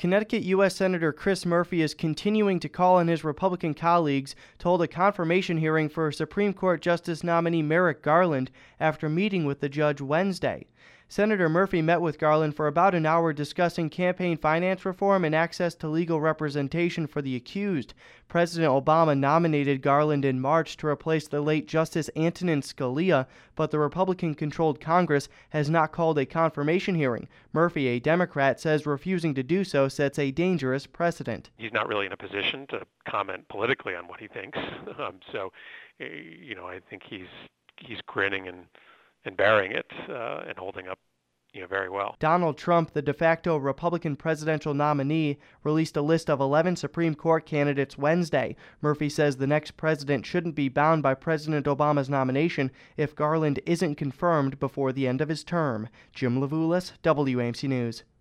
Connecticut U.S. Senator Chris Murphy is continuing to call on his Republican colleagues to hold a confirmation hearing for Supreme Court Justice nominee Merrick Garland after meeting with the judge Wednesday. Senator Murphy met with Garland for about an hour discussing campaign finance reform and access to legal representation for the accused. President Obama nominated Garland in March to replace the late Justice Antonin Scalia, but the Republican-controlled Congress has not called a confirmation hearing. Murphy, a Democrat, says refusing to do so sets a dangerous precedent. He's not really in a position to comment politically on what he thinks. I think he's grinning and bearing it and holding up very well. Donald Trump, the de facto Republican presidential nominee, released a list of 11 Supreme Court candidates Wednesday. Murphy says the next president shouldn't be bound by President Obama's nomination if Garland isn't confirmed before the end of his term. Jim Levulis, WAMC News.